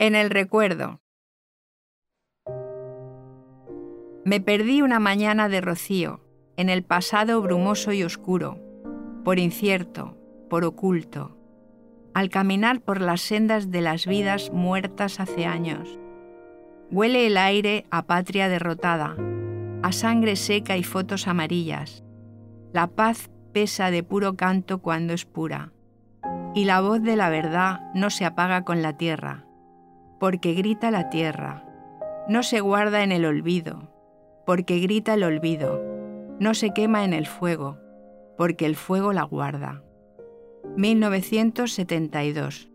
En el recuerdo. Me perdí una mañana de rocío, en el pasado brumoso y oscuro, por incierto, por oculto, al caminar por las sendas de las vidas muertas hace años. Huele el aire a patria derrotada, a sangre seca y fotos amarillas. La paz pesa de puro canto cuando es pura, y la voz de la verdad no se apaga con la tierra, porque grita la tierra, no se guarda en el olvido, porque grita el olvido, no se quema en el fuego, porque el fuego la guarda. 1972